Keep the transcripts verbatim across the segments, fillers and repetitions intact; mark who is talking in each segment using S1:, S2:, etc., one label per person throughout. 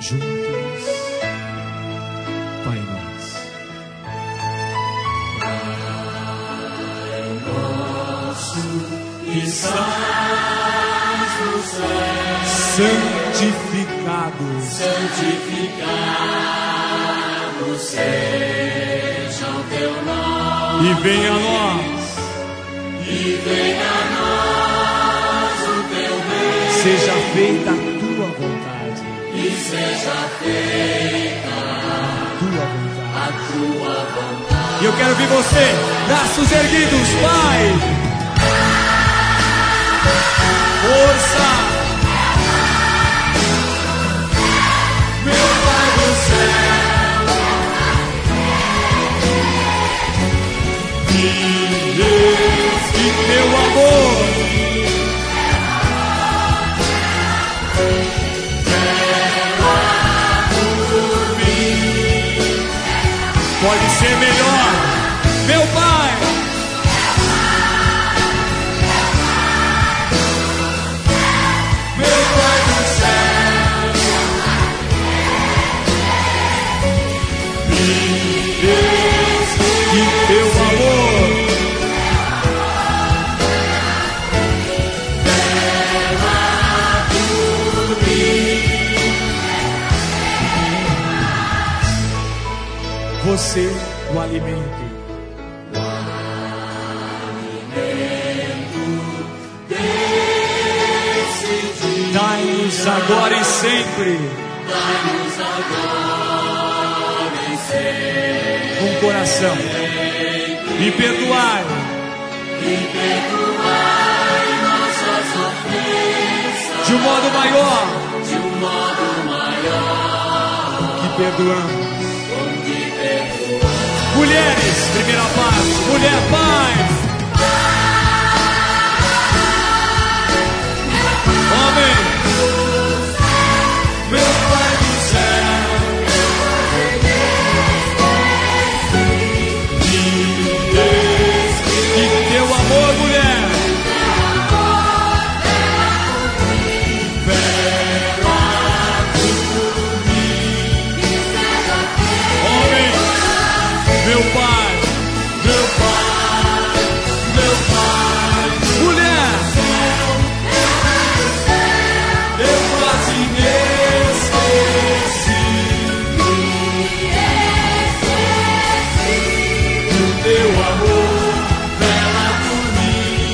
S1: juntos, Pai Nosso.
S2: Pai nosso que estás no céu,
S1: santificado,
S2: santificado seja o teu nome,
S1: e venha a nós,
S2: e venha a nós o teu reino,
S1: seja feita a tua vontade,
S2: e seja feita
S1: a tua vontade.
S2: a tua vontade.
S1: E eu quero ver você, braços erguidos, Pai. Força.
S2: Meu Pai do céu,
S1: Deus, que teu amor pode ser melhor, meu Pai.
S2: meu Pai do céu,
S1: Deus, que teu amor você, o alimento, dai-nos agora e sempre,
S2: dai-nos agora e sempre
S1: com coração, e perdoai
S2: e perdoai nossas ofensas
S1: de um modo maior
S2: de um modo maior
S1: que perdoamos.
S2: com que perdoai.
S1: Mulheres, primeira parte, mulher, paz. Homem,
S2: Meu Pai do céu,
S1: que teu amor, mulher, homem, meu Pai,
S2: meu Pai, meu Pai,
S1: mulher,
S2: eu quase me esqueci do teu amor, vela por mim,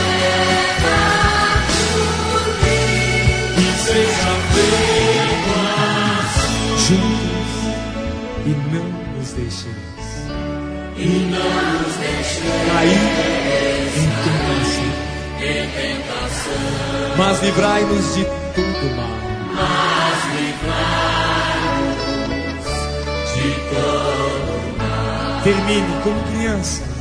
S2: que seja feito assim,
S1: juntos, e não nos deixeis
S2: e não nos deixes
S1: cair em tentação,
S2: em tentação,
S1: mas livrai-nos de todo mal.
S2: mas livrai-nos de todo mal.
S1: Termine como criança,